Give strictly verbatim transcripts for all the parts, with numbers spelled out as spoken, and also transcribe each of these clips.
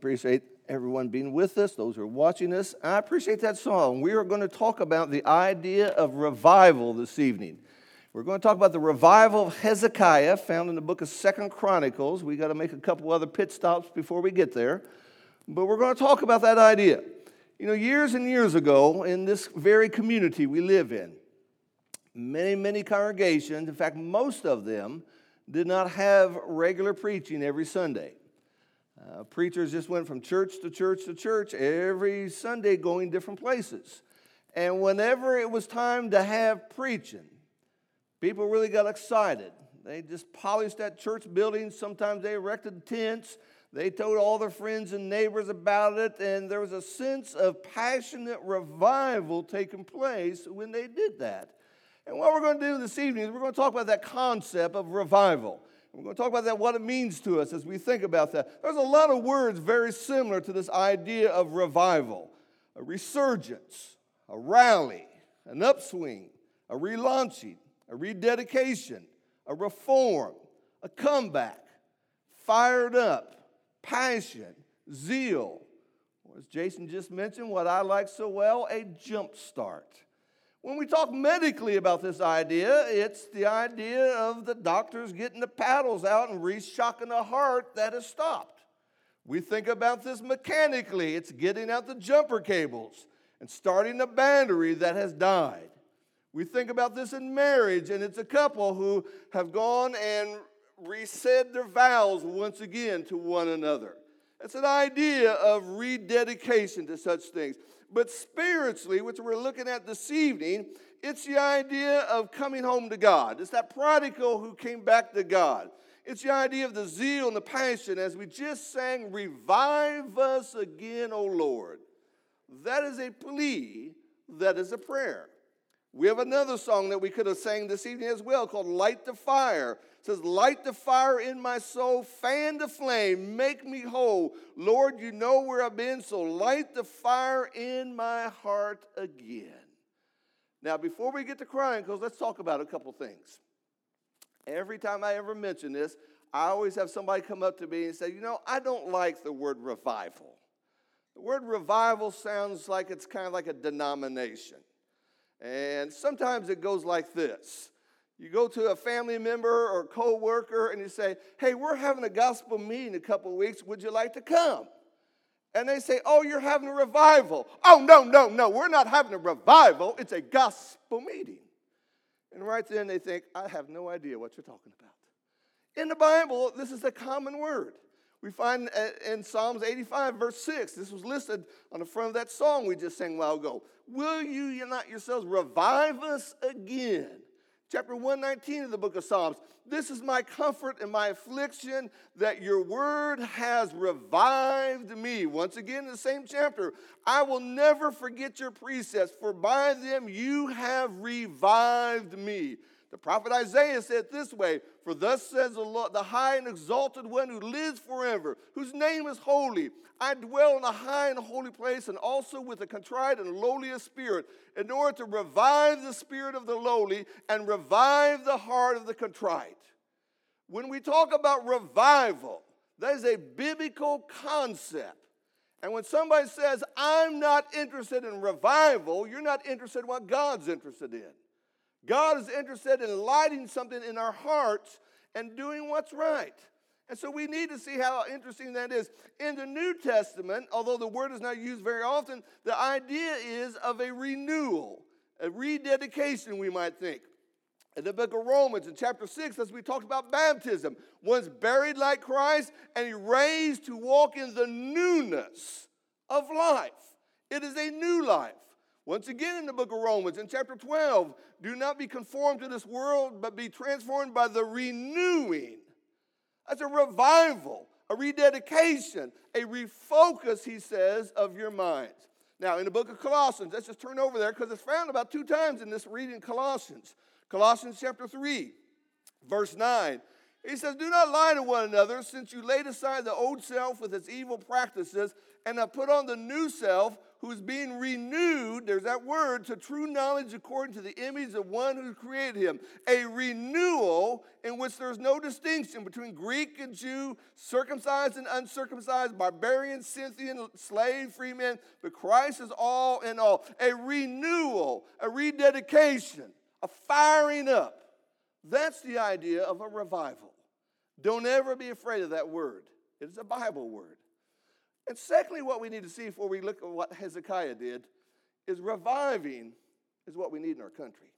appreciate everyone being with us, those who are watching us. I appreciate that song. We are going to talk about the idea of revival this evening. We're going to talk about the revival of Hezekiah found in the book of Second Chronicles. We got to make a couple other pit stops before we get there. But we're going to talk about that idea. You know, years and years ago, in this very community we live in, many, many congregations, in fact, most of them, did not have regular preaching every Sunday. Uh, preachers just went from church to church to church every Sunday, going different places. And whenever it was time to have preaching, people really got excited. They just polished that church building. Sometimes they erected tents. They told all their friends and neighbors about it, and there was a sense of passionate revival taking place when they did that. And what we're going to do this evening is we're going to talk about that concept of revival. We're going to talk about that, what it means to us as we think about that. There's a lot of words very similar to this idea of revival. A resurgence, a rally, an upswing, a relaunching, a rededication, a reform, a comeback, fired up, passion, zeal. Or as Jason just mentioned, what I like so well, a jump start. When we talk medically about this idea, it's the idea of the doctors getting the paddles out and reshocking a heart that has stopped. We think about this mechanically. It's getting out the jumper cables and starting a battery that has died. We think about this in marriage, and it's a couple who have gone and resaid their vows once again to one another. It's an idea of rededication to such things. But spiritually, which we're looking at this evening, it's the idea of coming home to God. It's that prodigal who came back to God. It's the idea of the zeal and the passion, as we just sang, revive us again, O Lord. That is a plea, that is a prayer. We have another song that we could have sang this evening as well called Light the Fire. It says, light the fire in my soul, fan the flame, make me whole. Lord, you know where I've been, so light the fire in my heart again. Now, before we get to Chronicles, let's talk about a couple things. Every time I ever mention this, I always have somebody come up to me and say, you know, I don't like the word revival. The word revival sounds like it's kind of like a denomination. And sometimes it goes like this. You go to a family member or co-worker and you say, hey, we're having a gospel meeting in a couple of weeks. Would you like to come? And they say, oh, you're having a revival. Oh, no, no, no, we're not having a revival. It's a gospel meeting. And right then they think, I have no idea what you're talking about. In the Bible, this is a common word. We find in Psalms eighty-five, verse six, this was listed on the front of that song we just sang a while ago. Will you not yourselves revive us again? Chapter one nineteen of the book of Psalms. This is my comfort and my affliction, that your word has revived me. Once again, in the same chapter. I will never forget your precepts, for by them you have revived me. The prophet Isaiah said this way, for thus says the Lord, the high and exalted one who lives forever, whose name is holy. I dwell in a high and holy place, and also with a contrite and lowly of spirit, in order to revive the spirit of the lowly and revive the heart of the contrite. When we talk about revival, that is a biblical concept. And when somebody says, I'm not interested in revival, you're not interested in what God's interested in. God is interested in lighting something in our hearts and doing what's right. And so we need to see how interesting that is. In the New Testament, although the word is not used very often, the idea is of a renewal, a rededication, we might think. In the book of Romans, in chapter six, as we talked about baptism, one's buried like Christ and he raised to walk in the newness of life. It is a new life. Once again in the book of Romans, in chapter twelve, do not be conformed to this world, but be transformed by the renewing. That's a revival, a rededication, a refocus, he says, of your minds. Now, in the book of Colossians, let's just turn over there because it's found about two times in this reading Colossians. Colossians chapter three, verse nine. He says, do not lie to one another, since you laid aside the old self with its evil practices and have put on the new self, who is being renewed, there's that word, to true knowledge according to the image of one who created him. A renewal in which there's no distinction between Greek and Jew, circumcised and uncircumcised, barbarian, Scythian, slave, free man, but Christ is all in all. A renewal, a rededication, a firing up. That's the idea of a revival. Don't ever be afraid of that word. It is a Bible word. And secondly, what we need to see before we look at what Hezekiah did is reviving is what we need in our country.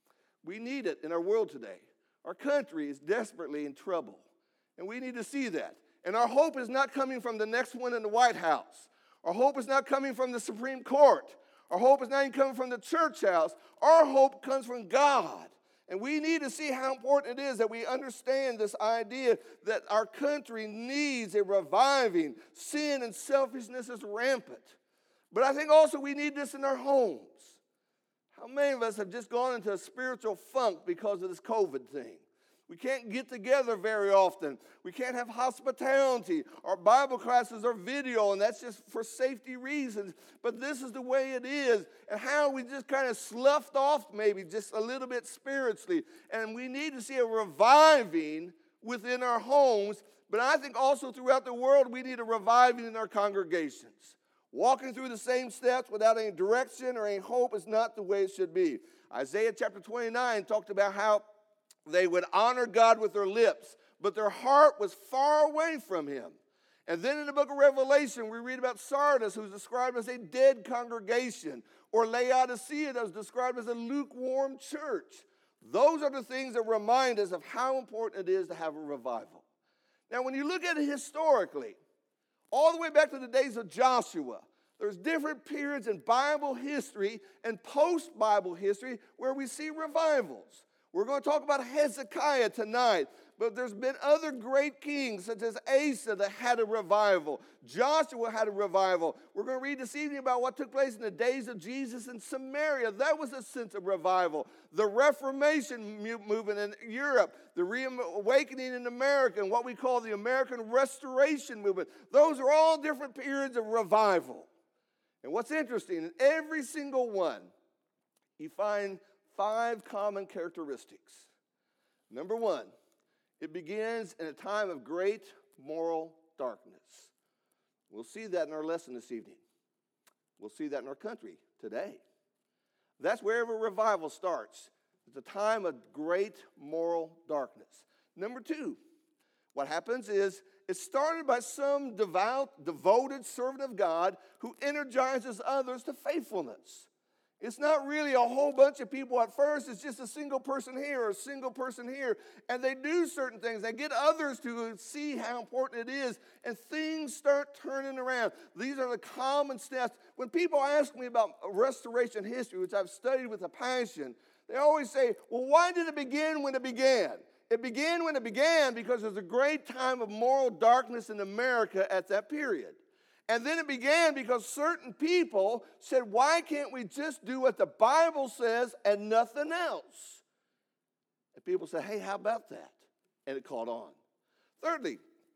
We need it in our world today. Our country is desperately in trouble, and we need to see that. And our hope is not coming from the next one in the White House. Our hope is not coming from the Supreme Court. Our hope is not even coming from the church house. Our hope comes from God. And we need to see how important it is that we understand this idea that our country needs a reviving. Sin and selfishness is rampant. But I think also we need this in our homes. How many of us have just gone into a spiritual funk because of this COVID thing? We can't get together very often. We can't have hospitality. Our Bible classes are video, and that's just for safety reasons. But this is the way it is. And how we just kind of sloughed off maybe just a little bit spiritually. And we need to see a reviving within our homes. But I think also throughout the world, we need a reviving in our congregations. Walking through the same steps without any direction or any hope is not the way it should be. Isaiah chapter twenty-nine talked about how they would honor God with their lips, but their heart was far away from him. And then in the book of Revelation, we read about Sardis, who's described as a dead congregation, or Laodicea, that's described as a lukewarm church. Those are the things that remind us of how important it is to have a revival. Now, when you look at it historically, all the way back to the days of Joshua, there's different periods in Bible history and post-Bible history where we see revivals. We're going to talk about Hezekiah tonight, but there's been other great kings such as Asa that had a revival. Joshua had a revival. We're going to read this evening about what took place in the days of Jesus in Samaria. That was a sense of revival. The Reformation movement in Europe, the reawakening in America, and what we call the American Restoration movement. Those are all different periods of revival. And what's interesting, in every single one, you find five common characteristics. Number one, it begins in a time of great moral darkness. We'll see that in our lesson this evening. We'll see that in our country today. That's wherever revival starts. It's a time of great moral darkness. Number two, what happens is it's started by some devout, devoted servant of God who energizes others to faithfulness. It's not really a whole bunch of people at first. It's just a single person here or a single person here. And they do certain things. They get others to see how important it is. And things start turning around. These are the common steps. When people ask me about restoration history, which I've studied with a passion, they always say, well, why did it begin when it began? It began when it began because there's a great time of moral darkness in America at that period. And then it began because certain people said, why can't we just do what the Bible says and nothing else? And people said, hey, how about that? And it caught on. Thirdly,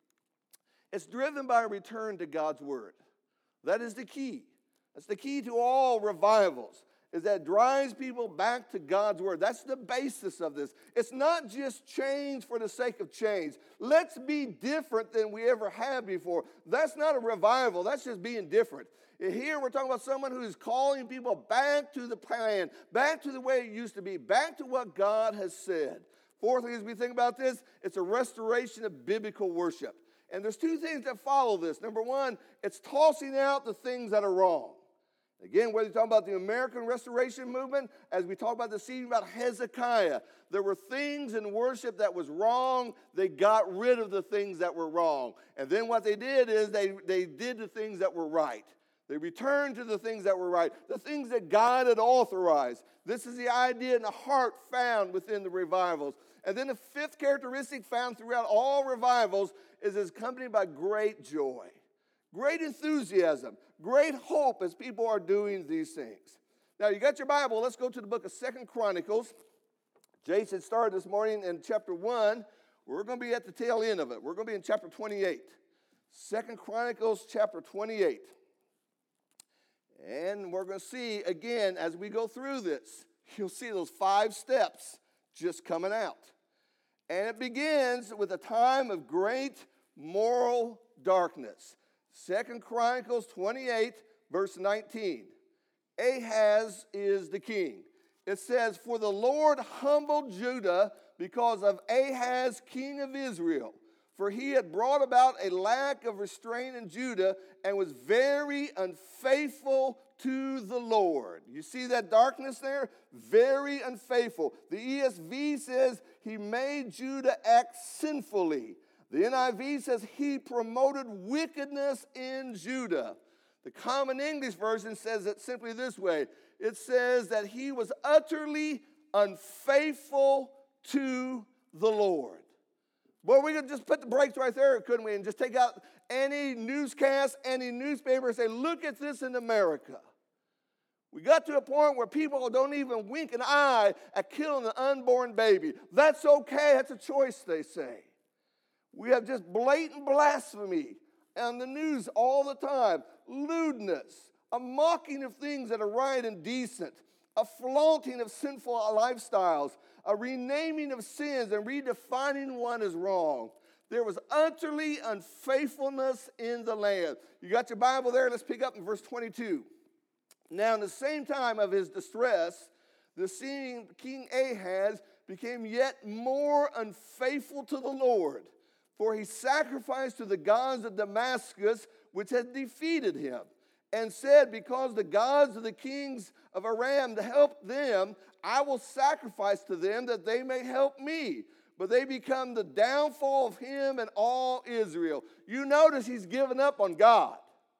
it's driven by a return to God's word. That is the key. That's the key to all revivals, is that it drives people back to God's word. That's the basis of this. It's not just change for the sake of change. Let's be different than we ever have before. That's not a revival. That's just being different. Here we're talking about someone who is calling people back to the plan, back to the way it used to be, back to what God has said. Fourthly, as we think about this, it's a restoration of biblical worship. And there's two things that follow this. Number one, it's tossing out the things that are wrong. Again, whether you're talking about the American Restoration Movement, as we talk about this evening about Hezekiah, there were things in worship that was wrong. They got rid of the things that were wrong. And then what they did is they, they did the things that were right. They returned to the things that were right, the things that God had authorized. This is the idea and the heart found within the revivals. And then the fifth characteristic found throughout all revivals is it's accompanied by great joy. Great enthusiasm, great hope as people are doing these things. Now, you got your Bible. Let's go to the book of Second Chronicles. Jason started this morning in chapter one. We're going to be at the tail end of it. We're going to be in chapter twenty-eight. Second Chronicles chapter twenty-eight. And we're going to see, again, as we go through this, you'll see those five steps just coming out. And it begins with a time of great moral darkness. Second Chronicles twenty-eight, verse nineteen. Ahaz is the king. It says, "For the Lord humbled Judah because of Ahaz, king of Israel. For he had brought about a lack of restraint in Judah and was very unfaithful to the Lord." You see that darkness there? Very unfaithful. The E S V says he made Judah act sinfully. The N I V says he promoted wickedness in Judah. The Common English Version says it simply this way. It says that he was utterly unfaithful to the Lord. Boy, we could just put the brakes right there, couldn't we? And just take out any newscast, any newspaper, and say, look at this in America. We got to a point where people don't even wink an eye at killing an unborn baby. That's okay. That's a choice, they say. We have just blatant blasphemy on the news all the time. Lewdness, a mocking of things that are right and decent, a flaunting of sinful lifestyles, a renaming of sins and redefining one as wrong. There was utterly unfaithfulness in the land. You got your Bible there? Let's pick up in verse twenty-two. Now, in the same time of his distress, the King Ahaz became yet more unfaithful to the Lord, for he sacrificed to the gods of Damascus, which had defeated him, and said, because the gods of the kings of Aram helped them, I will sacrifice to them that they may help me. But they become the downfall of him and all Israel. You notice he's given up on God.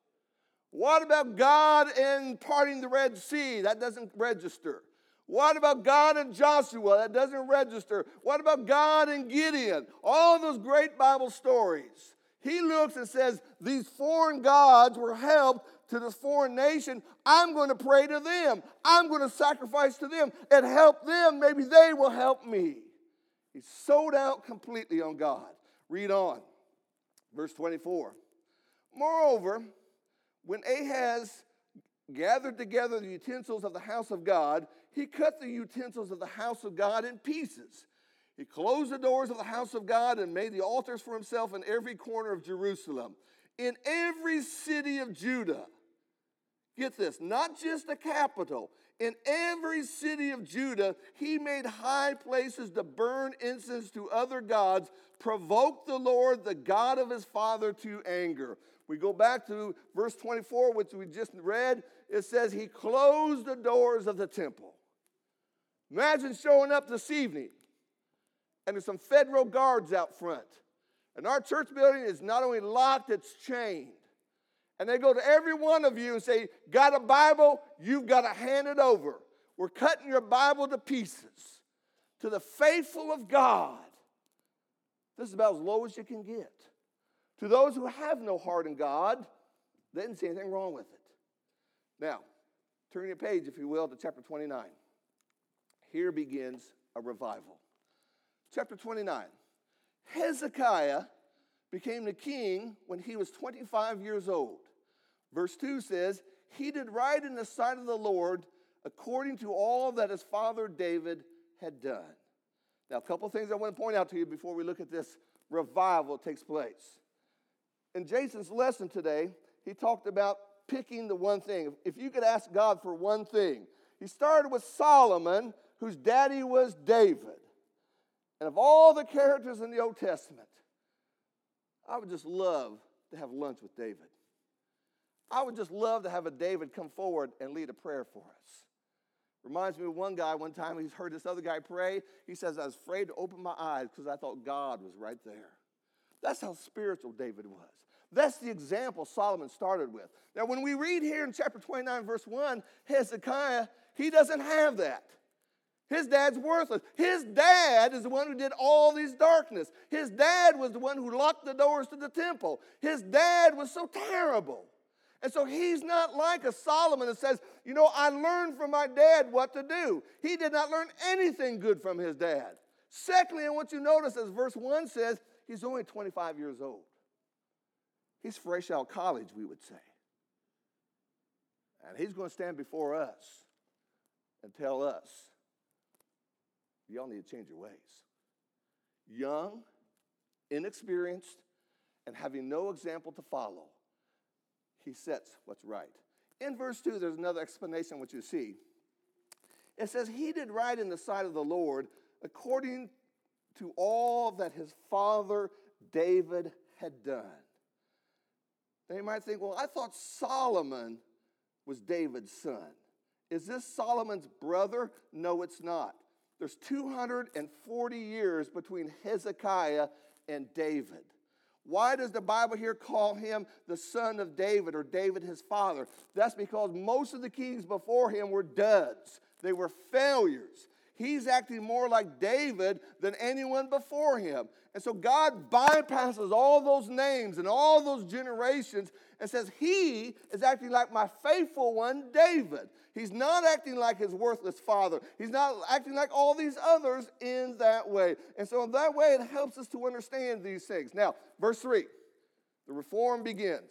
What about God in parting the Red Sea? That doesn't register. What about God and Joshua? That doesn't register. What about God and Gideon? All those great Bible stories. He looks and says, these foreign gods were helped to this foreign nation. I'm going to pray to them. I'm going to sacrifice to them and help them. Maybe they will help me. He's sold out completely on God. Read on. Verse twenty-four. Moreover, when Ahaz gathered together the utensils of the house of God, he cut the utensils of the house of God in pieces. He closed the doors of the house of God and made the altars for himself in every corner of Jerusalem. In every city of Judah, get this, not just the capital, in every city of Judah, he made high places to burn incense to other gods, provoked the Lord, the God of his father, to anger. We go back to verse twenty-four, which we just read. It says he closed the doors of the temple. Imagine showing up this evening, and there's some federal guards out front. And our church building is not only locked, it's chained. And they go to every one of you and say, got a Bible? You've got to hand it over. We're cutting your Bible to pieces. To the faithful of God, this is about as low as you can get. To those who have no heart in God, they didn't see anything wrong with it. Now, turn your page, if you will, to chapter twenty-nine. Here begins a revival. Chapter twenty-nine. Hezekiah became the king when he was twenty-five years old. Verse two says, he did right in the sight of the Lord according to all that his father David had done. Now, a couple of things I want to point out to you before we look at this revival that takes place. In Jason's lesson today, he talked about picking the one thing. If you could ask God for one thing. He started with Solomon, whose daddy was David. And of all the characters in the Old Testament, I would just love to have lunch with David. I would just love to have a David come forward and lead a prayer for us. Reminds me of one guy, one time he's heard this other guy pray. He says, I was afraid to open my eyes because I thought God was right there. That's how spiritual David was. That's the example Solomon started with. Now, when we read here in chapter twenty-nine, verse one, Hezekiah, he doesn't have that. His dad's worthless. His dad is the one who did all these darkness. His dad was the one who locked the doors to the temple. His dad was so terrible. And so he's not like a Solomon that says, you know, I learned from my dad what to do. He did not learn anything good from his dad. Secondly, I want you to notice, as verse one says, he's only twenty-five years old. He's fresh out of college, we would say. And he's going to stand before us and tell us, y'all need to change your ways. Young, inexperienced, and having no example to follow, he sets what's right. In verse two, there's another explanation what you see. It says, he did right in the sight of the Lord according to all that his father David had done. Now you might think, well, I thought Solomon was David's son. Is this Solomon's brother? No, it's not. There's two hundred forty years between Hezekiah and David. Why does the Bible here call him the son of David, or David his father? That's because most of the kings before him were duds. They were failures. He's acting more like David than anyone before him. And so God bypasses all those names and all those generations and says he is acting like my faithful one, David. He's not acting like his worthless father. He's not acting like all these others in that way. And so in that way, it helps us to understand these things. Now, verse three, the reform begins.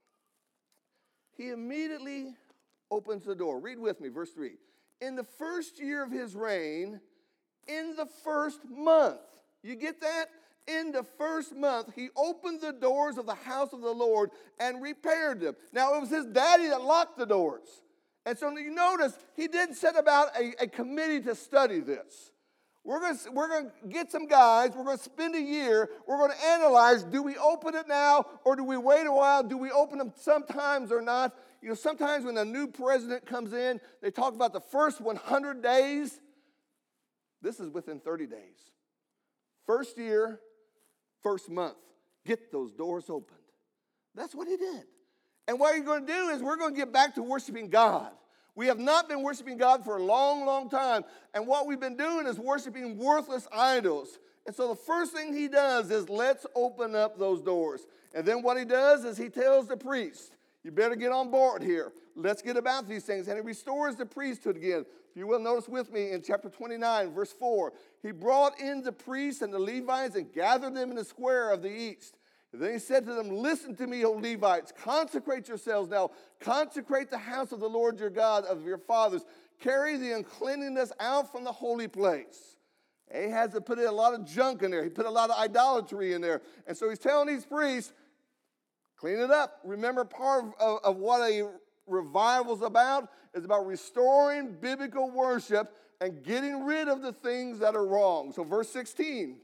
He immediately opens the door. Read with me, verse three. In the first year of his reign, in the first month. You get that? In the first month, he opened the doors of the house of the Lord and repaired them. Now, it was his daddy that locked the doors. And so you notice, he didn't set about a, a committee to study this. We're going to we're going to get some guys, we're going to spend a year, we're going to analyze, do we open it now or do we wait a while? Do we open them sometimes or not? You know, sometimes when a new president comes in, they talk about the first one hundred days. This is within thirty days. First year, first month, get those doors opened. That's what he did. And what you're going to do is we're going to get back to worshiping God. We have not been worshiping God for a long, long time. And what we've been doing is worshiping worthless idols. And so the first thing he does is let's open up those doors. And then what he does is he tells the priest, you better get on board here. Let's get about these things. And he restores the priesthood again. If you will, notice with me in chapter twenty-nine, verse four. He brought in the priests and the Levites and gathered them in the square of the east. And then he said to them, listen to me, O Levites, consecrate yourselves now. Consecrate the house of the Lord your God of your fathers. Carry the uncleanness out from the holy place. Ahaz had put in a lot of junk in there. He put a lot of idolatry in there. And so he's telling these priests, clean it up. Remember, part of, of what a revival is about is about restoring biblical worship and getting rid of the things that are wrong. So verse sixteen.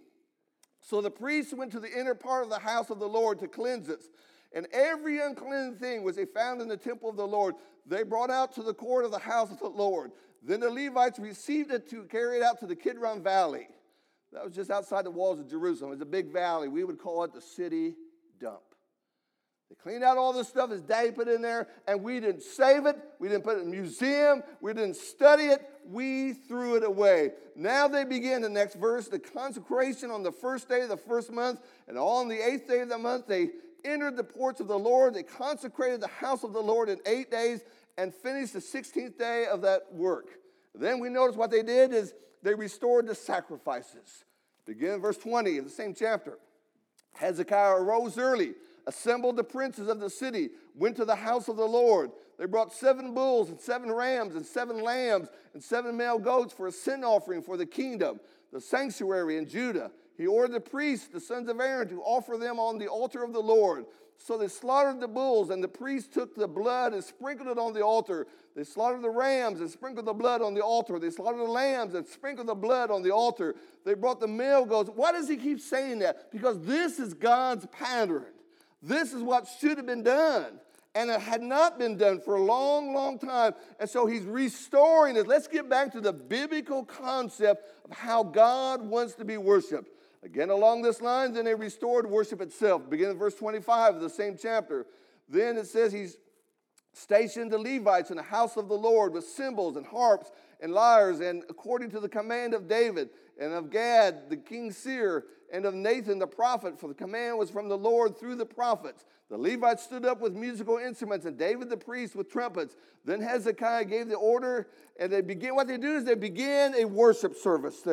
So the priests went to the inner part of the house of the Lord to cleanse it. And every unclean thing which they found in the temple of the Lord, they brought out to the court of the house of the Lord. Then the Levites received it to carry it out to the Kidron Valley. That was just outside the walls of Jerusalem. It was a big valley. We would call it the city dump. They cleaned out all this stuff his daddy put in there, and we didn't save it. We didn't put it in a museum. We didn't study it. We threw it away. Now they begin the next verse, the consecration on the first day of the first month, and on the eighth day of the month they entered the ports of the Lord. They consecrated the house of the Lord in eight days and finished the sixteenth day of that work. Then we notice what they did is they restored the sacrifices. Begin in verse twenty of the same chapter. Hezekiah arose early, assembled the princes of the city, went to the house of the Lord. They brought seven bulls and seven rams and seven lambs and seven male goats for a sin offering for the kingdom, the sanctuary in Judah. He ordered the priests, the sons of Aaron, to offer them on the altar of the Lord. So they slaughtered the bulls, and the priests took the blood and sprinkled it on the altar. They slaughtered the rams and sprinkled the blood on the altar. They slaughtered the lambs and sprinkled the blood on the altar. They brought the male goats. Why does he keep saying that? Because this is God's pattern. This is what should have been done. And it had not been done for a long, long time. And so he's restoring it. Let's get back to the biblical concept of how God wants to be worshiped. Again, along this line, then they restored worship itself. Begin in verse twenty-five of the same chapter. Then it says he's stationed the Levites in the house of the Lord with cymbals and harps and lyres, and according to the command of David and of Gad, the king's seer, and of Nathan the prophet, for the command was from the Lord through the prophets. The Levites stood up with musical instruments, and David the priest with trumpets. Then Hezekiah gave the order, and they begin. What they do is they begin a worship service there.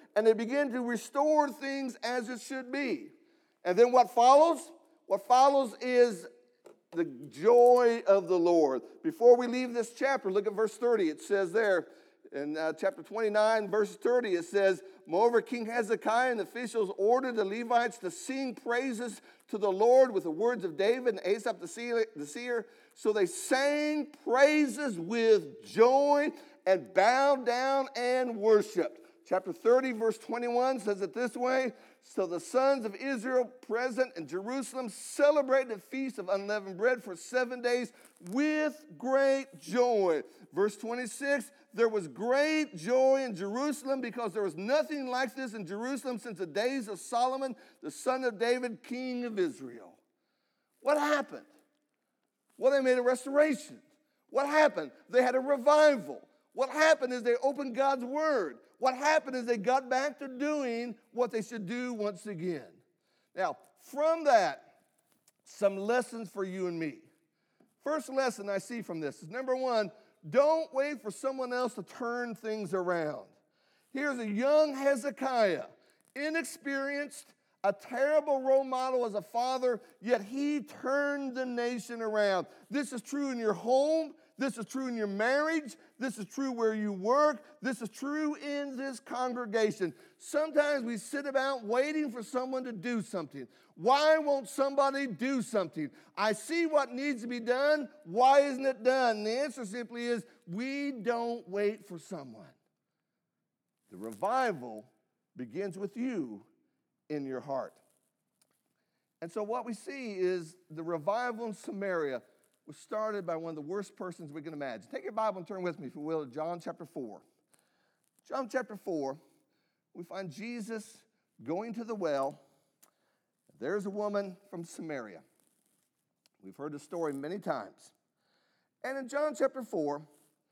and they begin to restore things as it should be. And then what follows? What follows is the joy of the Lord. Before we leave this chapter, look at verse thirty. It says there, in uh, chapter twenty-nine, verse thirty, it says, moreover, King Hezekiah and the officials ordered the Levites to sing praises to the Lord with the words of David and Asaph the seer, the seer. So they sang praises with joy and bowed down and worshiped. Chapter thirty, verse twenty-one says it this way. So the sons of Israel present in Jerusalem celebrated the feast of unleavened bread for seven days with great joy. Verse twenty-six, there was great joy in Jerusalem because there was nothing like this in Jerusalem since the days of Solomon, the son of David, king of Israel. What happened? Well, they made a restoration. What happened? They had a revival. What happened is they opened God's word. What happened is they got back to doing what they should do once again. Now, from that, some lessons for you and me. First lesson I see from this is, number one, don't wait for someone else to turn things around. Here's a young Hezekiah, inexperienced, a terrible role model as a father, yet he turned the nation around. This is true in your home. This is true in your marriage. This is true where you work. This is true in this congregation. Sometimes we sit about waiting for someone to do something. Why won't somebody do something? I see what needs to be done. Why isn't it done? The answer simply is we don't wait for someone. The revival begins with you in your heart. And so what we see is the revival in Samaria was started by one of the worst persons we can imagine. Take your Bible and turn with me, if you will, to John chapter four. John chapter four, we find Jesus going to the well. There's a woman from Samaria. We've heard the story many times. And in John chapter four,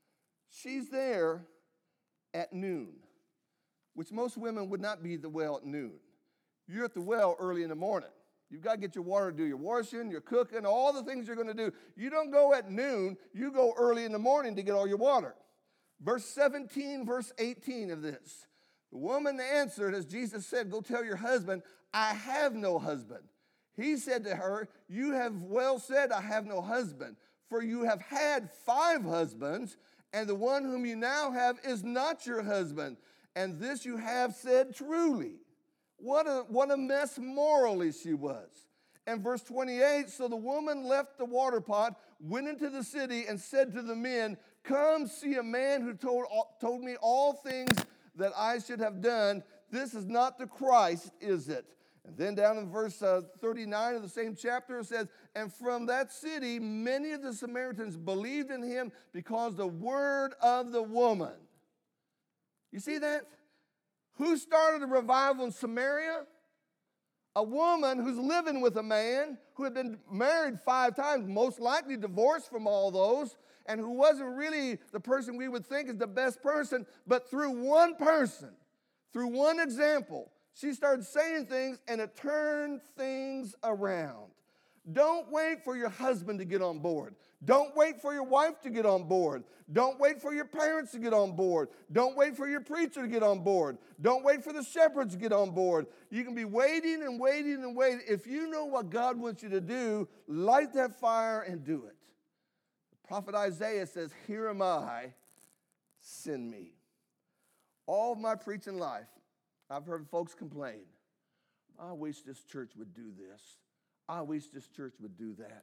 she's there at noon, which most women would not be at the well at noon. You're at the well early in the morning. You've got to get your water to do your washing, your cooking, all the things you're going to do. You don't go at noon. You go early in the morning to get all your water. Verse seventeen, verse eighteen of this. The woman answered, as Jesus said, go tell your husband, I have no husband. He said to her, you have well said, I have no husband. For you have had five husbands, and the one whom you now have is not your husband. And this you have said truly. What a, what a mess morally she was. And verse twenty-eight, so the woman left the water pot, went into the city, and said to the men, come see a man who told, told me all things that I should have done. This is not the Christ, is it? And then down in verse uh, thirty-nine of the same chapter, it says, and from that city, many of the Samaritans believed in him because the word of the woman. You see that? Who started a revival in Samaria? A woman who's living with a man who had been married five times, most likely divorced from all those, and who wasn't really the person we would think is the best person, but through one person, through one example, she started saying things and it turned things around. Don't wait for your husband to get on board. Don't wait for your wife to get on board. Don't wait for your parents to get on board. Don't wait for your preacher to get on board. Don't wait for the shepherds to get on board. You can be waiting and waiting and waiting. If you know what God wants you to do, light that fire and do it. The prophet Isaiah says, here am I, send me. All of my preaching life, I've heard folks complain, I wish this church would do this. I wish this church would do that.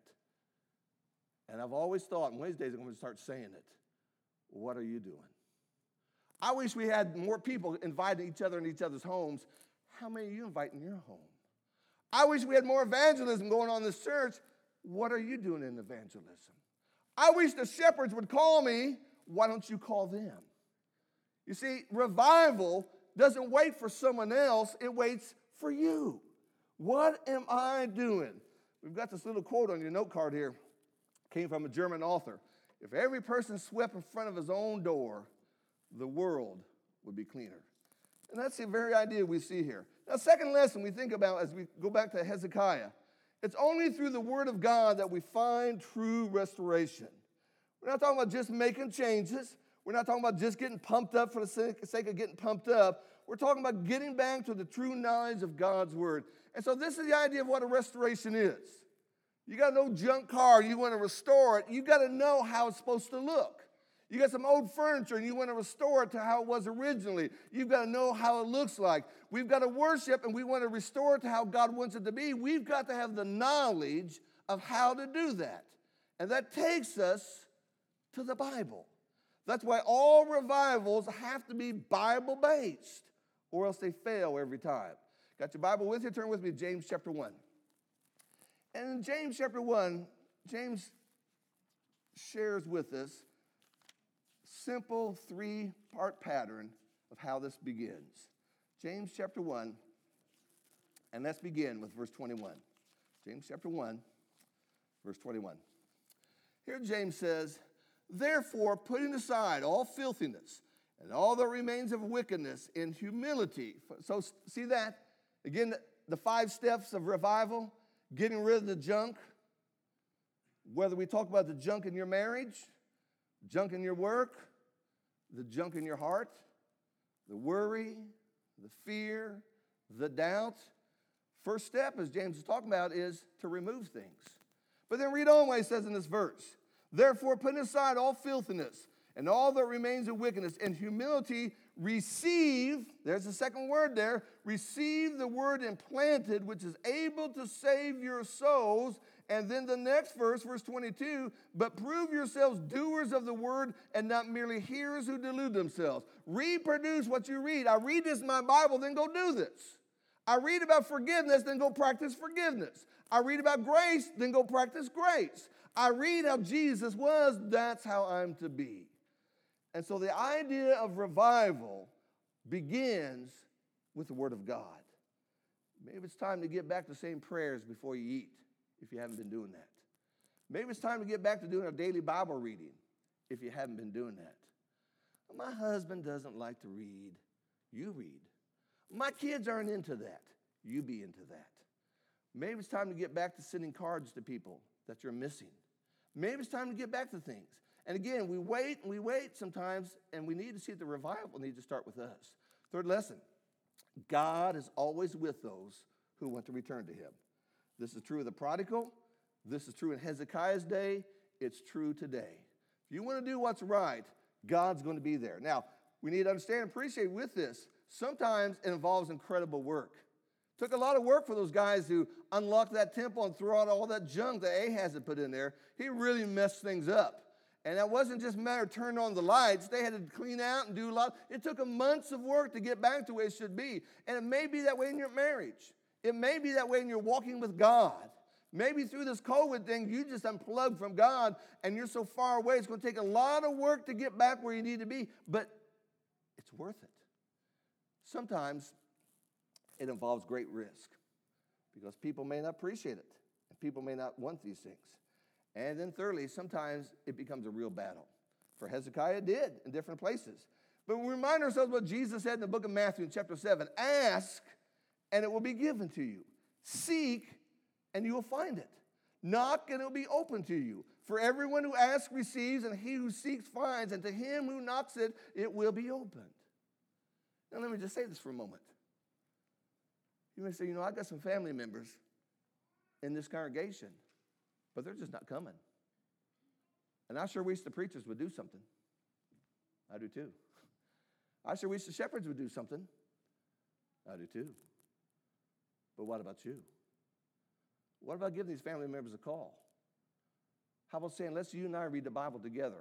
And I've always thought, in Wednesdays I'm going to start saying it. What are you doing? I wish we had more people inviting each other in each other's homes. How many are you inviting in your home? I wish we had more evangelism going on in this church. What are you doing in evangelism? I wish the shepherds would call me. Why don't you call them? You see, revival doesn't wait for someone else. It waits for you. What am I doing? We've got this little quote on your note card here. Came from a German author. If every person swept in front of his own door, the world would be cleaner. And that's the very idea we see here. Now, second lesson we think about as we go back to Hezekiah, it's only through the word of God that we find true restoration. We're not talking about just making changes. We're not talking about just getting pumped up for the sake of getting pumped up. we're talking about getting back to the true knowledge of God's word. And so this is the idea of what a restoration is. You got an old junk car, you want to restore it, you got to know how it's supposed to look. You got some old furniture and you want to restore it to how it was originally. You've got to know how it looks like. We've got to worship and we want to restore it to how God wants it to be. We've got to have the knowledge of how to do that. And that takes us to the Bible. That's why all revivals have to be Bible-based, or else they fail every time. Got your Bible with you? Turn with me to James chapter one. And in James chapter one, James shares with us simple three-part pattern of how this begins. James chapter one, and let's begin with verse twenty-one. James chapter one, verse twenty-one. Here James says, therefore, putting aside all filthiness and all that remains of wickedness in humility. So see that? Again, the five steps of revival, getting rid of the junk. Whether we talk about the junk in your marriage, junk in your work, the junk in your heart, the worry, the fear, the doubt. First step, as James is talking about, is to remove things. But then read on what he says in this verse. Therefore, putting aside all filthiness and all that remains of wickedness, and humility, receive, there's the second word there, receive the word implanted, which is able to save your souls. And then the next verse, verse twenty-two, but prove yourselves doers of the word and not merely hearers who delude themselves. Reproduce what you read. I read this in my Bible, then go do this. I read about forgiveness, then go practice forgiveness. I read about grace, then go practice grace. I read how Jesus was, that's how I'm to be. And so the idea of revival begins with the Word of God. Maybe it's time to get back to saying prayers before you eat, if you haven't been doing that. Maybe it's time to get back to doing a daily Bible reading, if you haven't been doing that. My husband doesn't like to read. You read. My kids aren't into that. You be into that. Maybe it's time to get back to sending cards to people that you're missing. Maybe it's time to get back to things. And again, we wait and we wait sometimes, and we need to see that the revival needs to start with us. Third lesson, God is always with those who want to return to him. This is true of the prodigal. This is true in Hezekiah's day. It's true today. If you want to do what's right, God's going to be there. Now, we need to understand and appreciate with this, sometimes it involves incredible work. It took a lot of work for those guys who unlocked that temple and threw out all that junk that Ahaz had put in there. He really messed things up. And that wasn't just a matter of turning on the lights. They had to clean out and do a lot. It took them months of work to get back to where it should be. And it may be that way in your marriage. It may be that way when you're walking with God. Maybe through this COVID thing, you just unplugged from God and you're so far away, it's going to take a lot of work to get back where you need to be. But it's worth it. Sometimes it involves great risk because people may not appreciate it and people may not want these things. And then thirdly, sometimes it becomes a real battle. For Hezekiah, it did in different places. But we remind ourselves what Jesus said in the book of Matthew in chapter seven. Ask, and it will be given to you. Seek, and you will find it. Knock, and it will be open to you. For everyone who asks receives, and he who seeks finds, and to him who knocks it, it will be opened. Now let me just say this for a moment. You may say, you know, I've got some family members in this congregation, but they're just not coming. And I sure wish the preachers would do something. I do too. I sure wish the shepherds would do something. I do too. But what about you? What about giving these family members a call? How about saying, let's you and I read the Bible together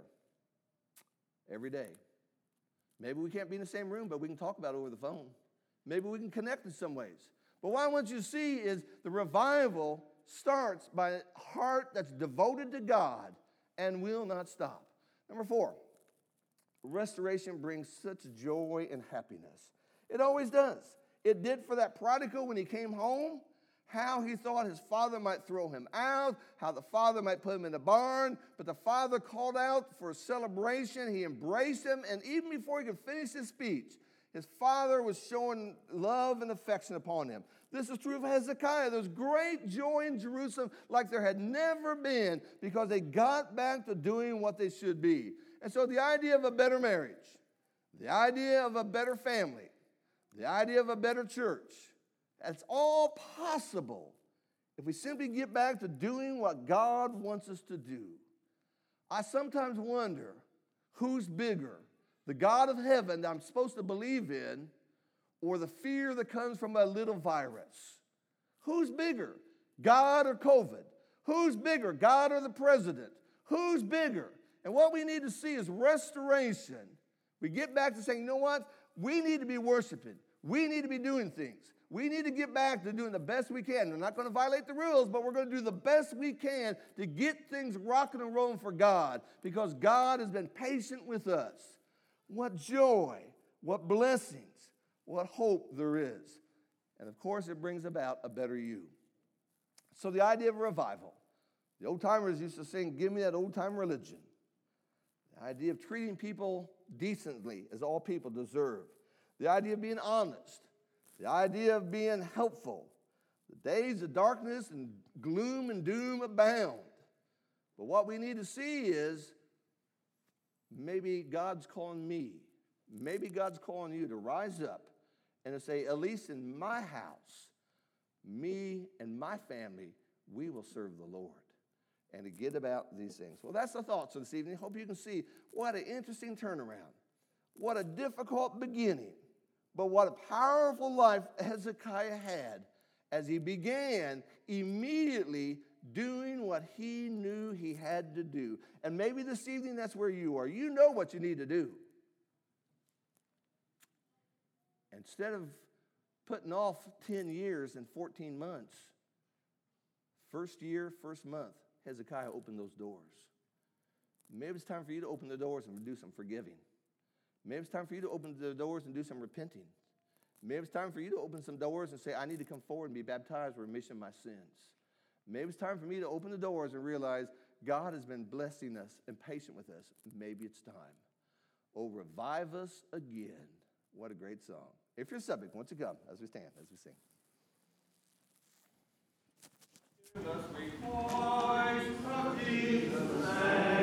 every day? Maybe we can't be in the same room, but we can talk about it over the phone. Maybe we can connect in some ways. But what I want you to see is the revival starts by a heart that's devoted to God and will not stop. Number four, restoration brings such joy and happiness. It always does. It did for that prodigal when he came home, how he thought his father might throw him out, how the father might put him in the barn, but the father called out for a celebration. He embraced him, and even before he could finish his speech, his father was showing love and affection upon him. This is true of Hezekiah. There's great joy in Jerusalem like there had never been because they got back to doing what they should be. And so the idea of a better marriage, the idea of a better family, the idea of a better church. That's all possible if we simply get back to doing what God wants us to do. I sometimes wonder who's bigger, the God of heaven that I'm supposed to believe in, or the fear that comes from a little virus. Who's bigger, God or COVID? Who's bigger, God or the president? Who's bigger? And what we need to see is restoration. We get back to saying, you know what? We need to be worshiping. We need to be doing things. We need to get back to doing the best we can. We're not going to violate the rules, but we're going to do the best we can to get things rocking and rolling for God, because God has been patient with us. What joy, what blessings, what hope there is. And of course, it brings about a better you. So the idea of revival. The old-timers used to sing, give me that old-time religion. The idea of treating people decently as all people deserve. The idea of being honest. The idea of being helpful. The days of darkness and gloom and doom abound. But what we need to see is maybe God's calling me. Maybe God's calling you to rise up and to say, at least in my house, me and my family, we will serve the Lord. And to get about these things. Well, that's the thoughts of this evening. Hope you can see what an interesting turnaround. What a difficult beginning. But what a powerful life Hezekiah had as he began immediately doing what he knew he had to do. And maybe this evening that's where you are. You know what you need to do. Instead of putting off ten years and fourteen months, first year, first month, Hezekiah opened those doors. Maybe it's time for you to open the doors and do some forgiving. Maybe it's time for you to open the doors and do some repenting. Maybe it's time for you to open some doors and say, I need to come forward and be baptized for remission of my sins. Maybe it's time for me to open the doors and realize God has been blessing us and patient with us. Maybe it's time. Oh, revive us again. What a great song. If you're subject, won't you come as we stand, as we sing. Let us rejoice of Jesus' name.